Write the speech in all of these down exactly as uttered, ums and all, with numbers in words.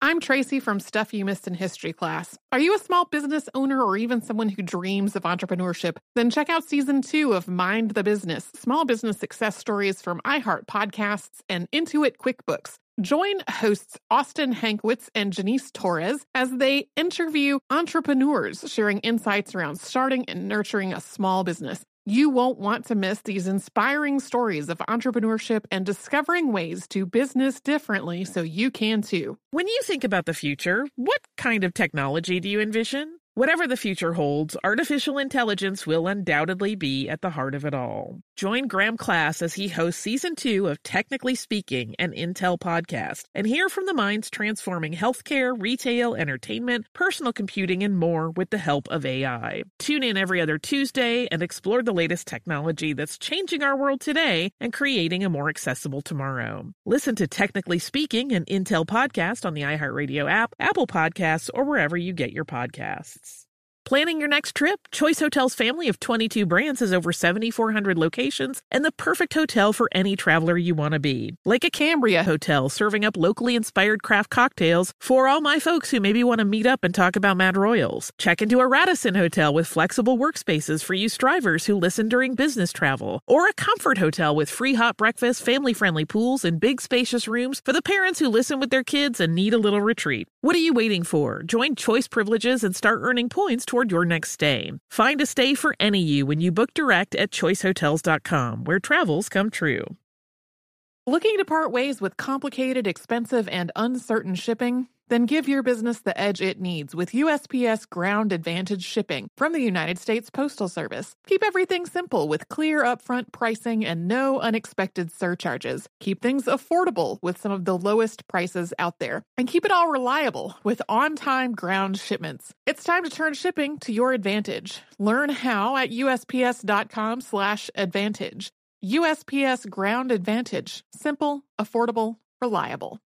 I'm Tracy from Stuff You Missed in History class. Are you a small business owner or even someone who dreams of entrepreneurship? Then check out season two of Mind the Business, small business success stories from iHeart Podcasts and Intuit QuickBooks. Join hosts Austin Hankwitz and Janice Torres as they interview entrepreneurs sharing insights around starting and nurturing a small business. You won't want to miss these inspiring stories of entrepreneurship and discovering ways to business differently so you can too. When you think about the future, what kind of technology do you envision? Whatever the future holds, artificial intelligence will undoubtedly be at the heart of it all. Join Graham Class as he hosts season two of Technically Speaking, an Intel podcast, and hear from the minds transforming healthcare, retail, entertainment, personal computing, and more with the help of A I. Tune in every other Tuesday and explore the latest technology that's changing our world today and creating a more accessible tomorrow. Listen to Technically Speaking, an Intel podcast on the iHeartRadio app, Apple Podcasts, or wherever you get your podcasts. Planning your next trip? Choice Hotels' family of twenty-two brands has over seven thousand four hundred locations and the perfect hotel for any traveler you want to be. Like a Cambria Hotel, serving up locally inspired craft cocktails for all my folks who maybe want to meet up and talk about Mad Royals. Check into a Radisson Hotel with flexible workspaces for you strivers who listen during business travel. Or a Comfort Hotel with free hot breakfast, family-friendly pools, and big spacious rooms for the parents who listen with their kids and need a little retreat. What are you waiting for? Join Choice Privileges and start earning points toward your next stay. Find a stay for any you when you book direct at choice hotels dot com, where travels come true. Looking to part ways with complicated, expensive, and uncertain shipping? Then give your business the edge it needs with U S P S Ground Advantage shipping from the United States Postal Service. Keep everything simple with clear upfront pricing and no unexpected surcharges. Keep things affordable with some of the lowest prices out there. And keep it all reliable with on-time ground shipments. It's time to turn shipping to your advantage. Learn how at U S P S dot com slash advantage. U S P S Ground Advantage. Simple, affordable, reliable.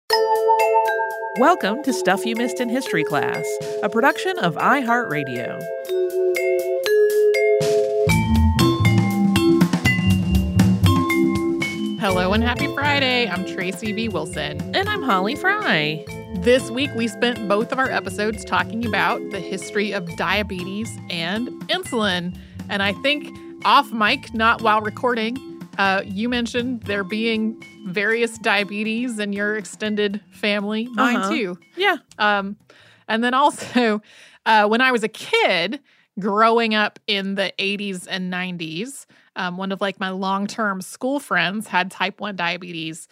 Welcome to Stuff You Missed in History class, a production of iHeartRadio. Hello and happy Friday. I'm Tracy B. Wilson. And I'm Holly Fry. This week, we spent both of our episodes talking about the history of diabetes and insulin. And I think off mic, not while recording, Uh, you mentioned there being various diabetes in your extended family. Mine uh-huh. too. Yeah. Um, and then also, uh, when I was a kid, growing up in the eighties and nineties, um, one of like my long-term school friends had type one diabetes,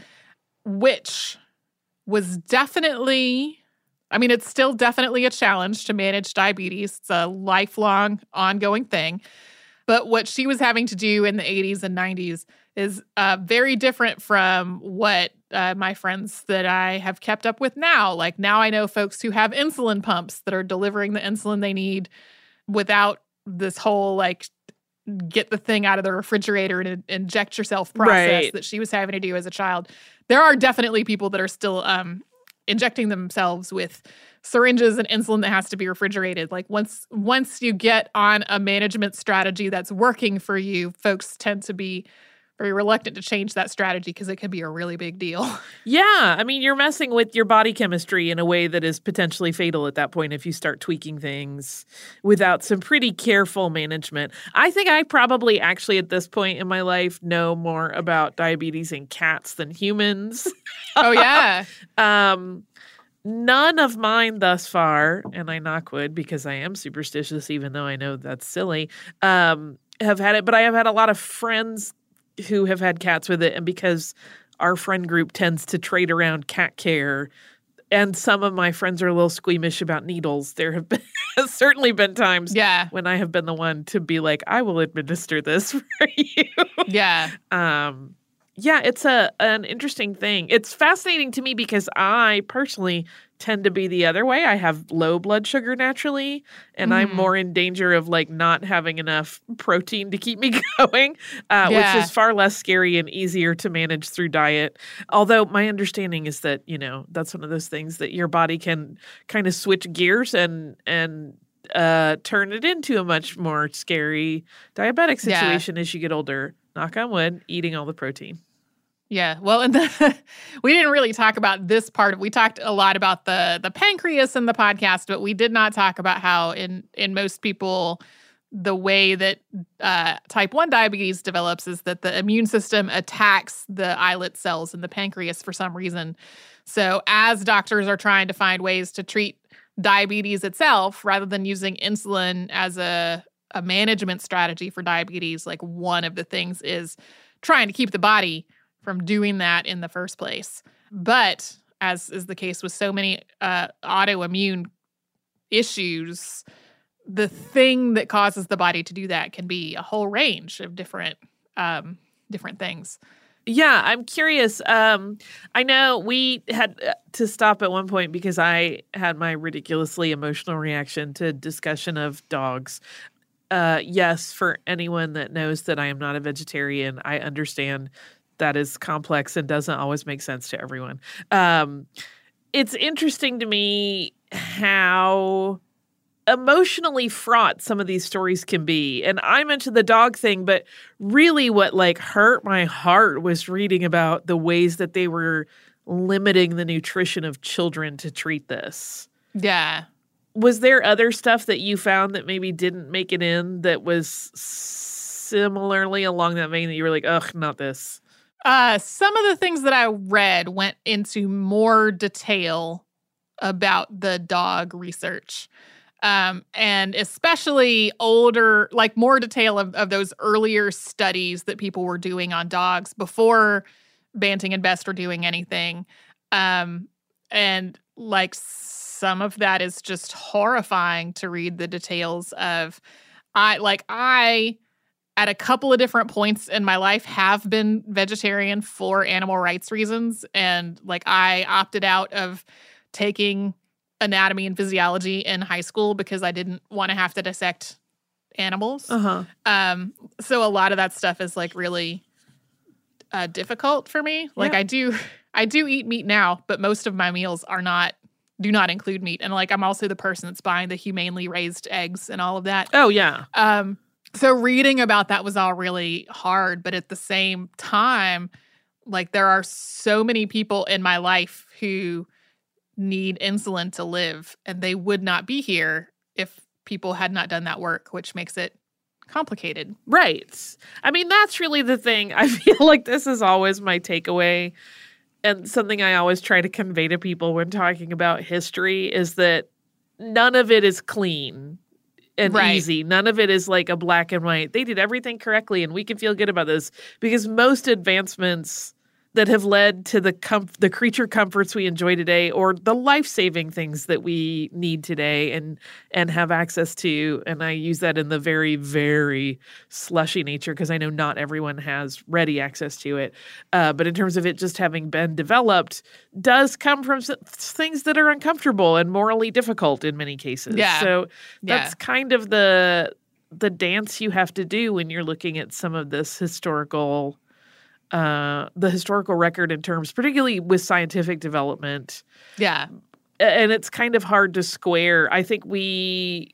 which was definitely, I mean, it's still definitely a challenge to manage diabetes. It's a lifelong, ongoing thing. But what she was having to do in the eighties and nineties is uh, very different from what uh, my friends that I have kept up with now. Like now I know folks who have insulin pumps that are delivering the insulin they need without this whole like get the thing out of the refrigerator and inject yourself process right. that she was having to do as a child. There are definitely people that are still um, injecting themselves with syringes and insulin that has to be refrigerated. Like once once you get on a management strategy that's working for you, folks tend to be very reluctant to change that strategy because it could be a really big deal. Yeah. I mean, you're messing with your body chemistry in a way that is potentially fatal at that point if you start tweaking things without some pretty careful management. I think I probably actually at this point in my life know more about diabetes in cats than humans. Oh, yeah. um, None of mine thus far, and I knock wood because I am superstitious, even though I know that's silly, um, have had it. But I have had a lot of friends who have had cats with it. And because our friend group tends to trade around cat care, and some of my friends are a little squeamish about needles, there have been certainly been times yeah. when I have been the one to be like, I will administer this for you. Yeah. um, Yeah, it's a an interesting thing. It's fascinating to me because I personally tend to be the other way. I have low blood sugar naturally, and mm. I'm more in danger of like not having enough protein to keep me going, uh, yeah. which is far less scary and easier to manage through diet. Although my understanding is that, you know, that's one of those things that your body can kind of switch gears and and uh, turn it into a much more scary diabetic situation yeah. as you get older. Knock on wood, eating all the protein. Yeah. Well, and the, we didn't really talk about this part. Of, we talked a lot about the the pancreas in the podcast, but we did not talk about how in in most people, the way that uh, type one diabetes develops is that the immune system attacks the islet cells in the pancreas for some reason. So as doctors are trying to find ways to treat diabetes itself, rather than using insulin as a, a management strategy for diabetes, like one of the things is trying to keep the body from doing that in the first place. But as is the case with so many uh, autoimmune issues, the thing that causes the body to do that can be a whole range of different um, different things. Yeah, I'm curious. Um, I know we had to stop at one point because I had my ridiculously emotional reaction to discussion of dogs. Uh, yes, for anyone that knows that I am not a vegetarian, I understand that is complex and doesn't always make sense to everyone. Um, it's interesting to me how emotionally fraught some of these stories can be. And I mentioned the dog thing, but really what like hurt my heart was reading about the ways that they were limiting the nutrition of children to treat this. Yeah. Was there other stuff that you found that maybe didn't make it in that was similarly along that vein that you were like, ugh, not this? Uh, some of the things that I read went into more detail about the dog research. Um, and especially older, like more detail of, of those earlier studies that people were doing on dogs before Banting and Best were doing anything. Um, and like some of that is just horrifying to read the details of. I like I at a couple of different points in my life have been vegetarian for animal rights reasons. And like I opted out of taking anatomy and physiology in high school because I didn't want to have to dissect animals. Uh-huh. Um, so a lot of that stuff is like really uh, difficult for me. Like Yeah. I do, I do eat meat now, but most of my meals are not, do not include meat. And like, I'm also the person that's buying the humanely raised eggs and all of that. Oh, yeah. Um, so reading about that was all really hard, but at the same time, like there are so many people in my life who need insulin to live, and they would not be here if people had not done that work, which makes it complicated. Right. I mean, that's really the thing. I feel like this is always my takeaway, and something I always try to convey to people when talking about history is that none of it is clean and Right. easy. None of it is like a black and white. They did everything correctly, and we can feel good about this because most advancements that have led to the com- the creature comforts we enjoy today, or the life-saving things that we need today and and have access to. And I use that in the very, very slushy nature because I know not everyone has ready access to it. Uh, but in terms of it just having been developed, does come from s- things that are uncomfortable and morally difficult in many cases. Yeah. So Yeah. that's kind of the the dance you have to do when you're looking at some of this historical uh, the historical record in terms, particularly with scientific development. Yeah. And it's kind of hard to square. I think we,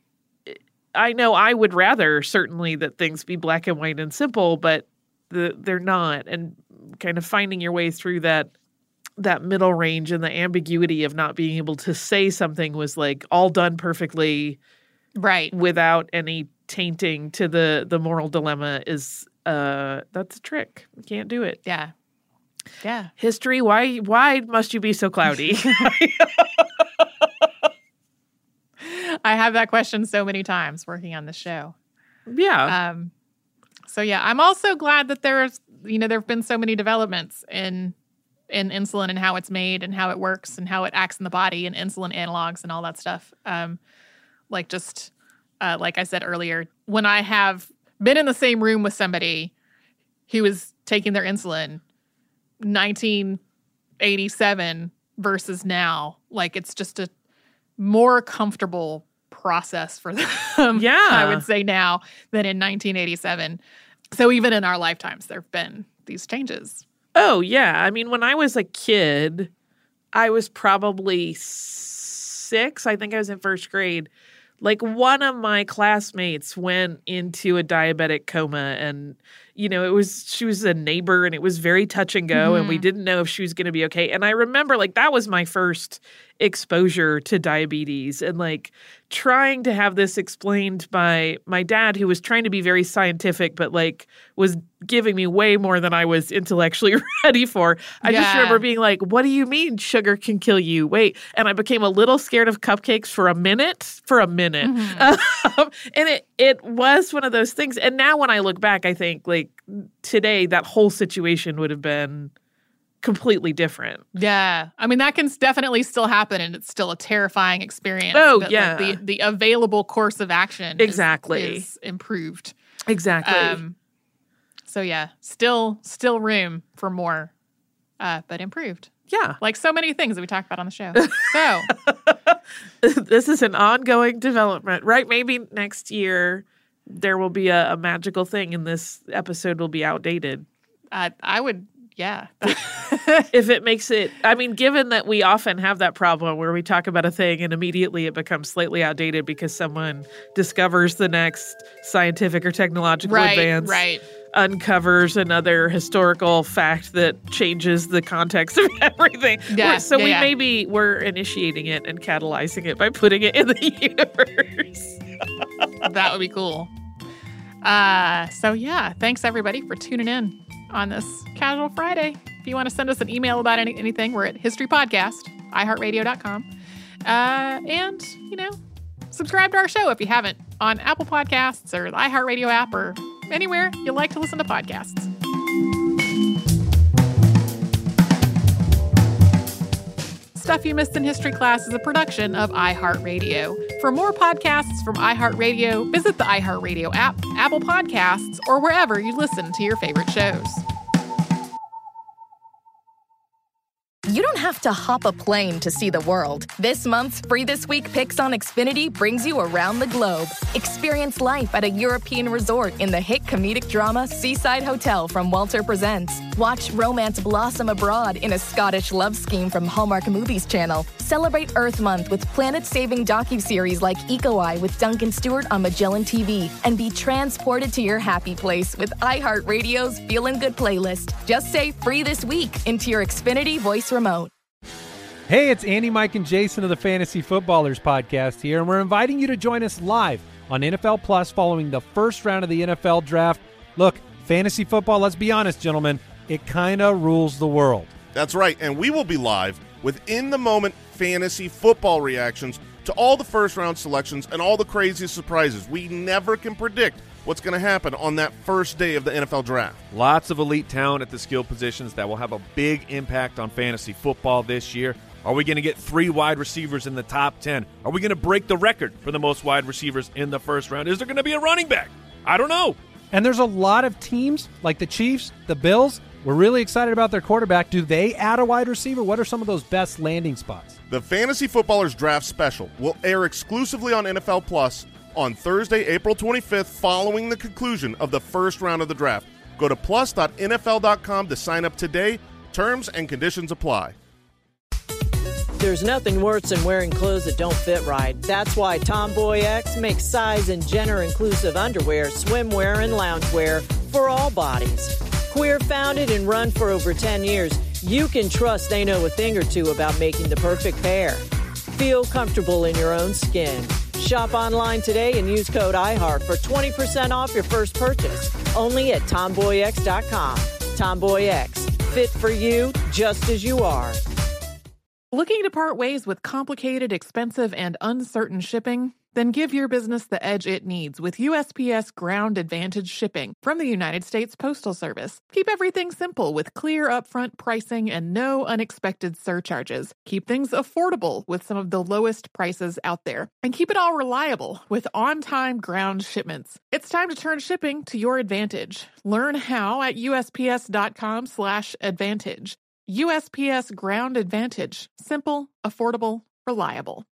I know I would rather certainly that things be black and white and simple, but the, they're not. And kind of finding your way through that, that middle range and the ambiguity of not being able to say something was like all done perfectly Right. without any tainting to the, the moral dilemma is, Uh, that's a trick. You can't do it. Yeah. Yeah. History, why why must you be so cloudy? I have that question so many times working on the show. Yeah. Um, so yeah, I'm also glad that there's, you know, there have been so many developments in in insulin and how it's made and how it works and how it acts in the body and insulin analogs and all that stuff. Um, like just uh, like I said earlier, when I have been in the same room with somebody who was taking their insulin nineteen eighty-seven versus now, like it's just a more comfortable process for them. Yeah. I would say now than in nineteen eighty-seven. So even in our lifetimes, there have been these changes. Oh, yeah. I mean, when I was a kid, I was probably six. I think I was in first grade. Like one of my classmates went into a diabetic coma and, you know, it was, she was a neighbor and it was very touch and go, mm-hmm. and we didn't know if she was going to be okay. And I remember like that was my first exposure to diabetes, and like trying to have this explained by my dad, who was trying to be very scientific, but like was giving me way more than I was intellectually ready for. I yeah. just remember being like, what do you mean sugar can kill you? Wait. And I became a little scared of cupcakes for a minute, for a minute. Mm-hmm. Um, and it, it was one of those things. And now when I look back, I think like today, that whole situation would have been completely different. Yeah. I mean, that can definitely still happen, and it's still a terrifying experience. Oh, but, yeah. Like, the, the available course of action exactly. is, is improved. Exactly. Um, so, yeah, still still room for more, uh, but improved. Yeah. Like so many things that we talk about on the show. So. This is an ongoing development, right? Maybe next year there will be a, a magical thing and this episode will be outdated. Uh, I would... Yeah. If it makes it, I mean, given that we often have that problem where we talk about a thing and immediately it becomes slightly outdated because someone discovers the next scientific or technological right, advance, right. uncovers another historical fact that changes the context of everything. Yeah, so yeah, we yeah. maybe we're initiating it and catalyzing it by putting it in the universe. That would be cool. Uh, so yeah, thanks everybody for tuning in on this Casual Friday. If you want to send us an email about any, anything, we're at historypodcast, i heart radio dot com. Uh, and, you know, subscribe to our show if you haven't on Apple Podcasts or the iHeartRadio app or anywhere you like to listen to podcasts. Stuff You Missed in History Class is a production of iHeartRadio. For more podcasts from iHeartRadio, visit the iHeartRadio app, Apple Podcasts, or wherever you listen to your favorite shows. You don't have to hop a plane to see the world. This month's Free This Week Picks on Xfinity brings you around the globe. Experience life at a European resort in the hit comedic drama Seaside Hotel from Walter Presents. Watch romance blossom abroad in a Scottish love scheme from Hallmark Movies Channel. Celebrate Earth Month with planet-saving docuseries like Eco Eye with Duncan Stewart on Magellan T V. And be transported to your happy place with iHeartRadio's Feelin' Good playlist. Just say Free This Week into your Xfinity voice remote. Hey, it's Andy, Mike, and Jason of the Fantasy Footballers podcast here, and we're inviting you to join us live on N F L Plus following the first round of the N F L Draft. Look, fantasy football, let's be honest, gentlemen, it kind of rules the world. That's right, and we will be live with in-the-moment fantasy football reactions to all the first-round selections and all the crazy surprises. We never can predict what's going to happen on that first day of the N F L Draft. Lots of elite talent at the skill positions that will have a big impact on fantasy football this year. Are we going to get three wide receivers in the top ten? Are we going to break the record for the most wide receivers in the first round? Is there going to be a running back? I don't know. And there's a lot of teams like the Chiefs, the Bills. We're really excited about their quarterback. Do they add a wide receiver? What are some of those best landing spots? The Fantasy Footballers Draft Special will air exclusively on N F L Plus on Thursday, April twenty-fifth, following the conclusion of the first round of the draft. Go to plus dot N F L dot com to sign up today. Terms and conditions apply. There's nothing worse than wearing clothes that don't fit right. That's why Tomboy X makes size and gender-inclusive underwear, swimwear, and loungewear for all bodies. Queer-founded and run for over ten years, you can trust they know a thing or two about making the perfect pair. Feel comfortable in your own skin. Shop online today and use code iHeart for twenty percent off your first purchase. Only at tomboy x dot com. Tomboy X. Fit for you just as you are. Looking to part ways with complicated, expensive, and uncertain shipping? Then give your business the edge it needs with U S P S Ground Advantage shipping from the United States Postal Service. Keep everything simple with clear upfront pricing and no unexpected surcharges. Keep things affordable with some of the lowest prices out there. And keep it all reliable with on-time ground shipments. It's time to turn shipping to your advantage. Learn how at U S P S dot com slash advantage. U S P S Ground Advantage. Simple, affordable, reliable.